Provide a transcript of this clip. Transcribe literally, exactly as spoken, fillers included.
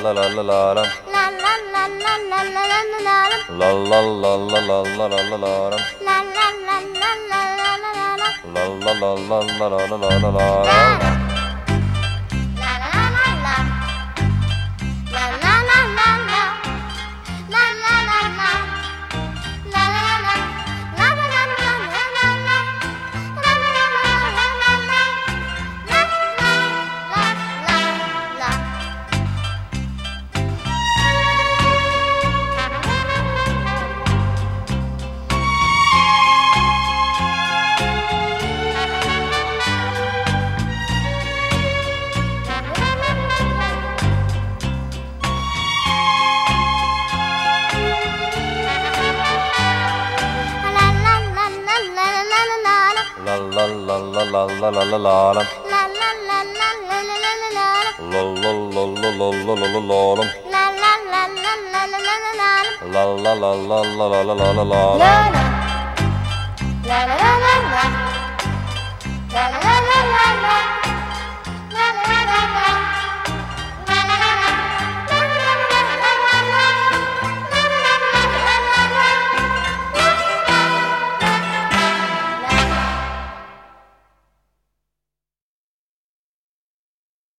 la la la la la. La la la la la la la la la. La la la la la la la la la. La la la la la la la la. La la la la la la la la la. La la la la. La la la la la. La la la la. La la la. La la la la la la la. La la la la la la la. La la la la. La la la la la la la la la. La la la la la la la la la. La la la la la la la la la. La la la la la la la la. La la la la la la la la la. La la la la la la. La la la la la.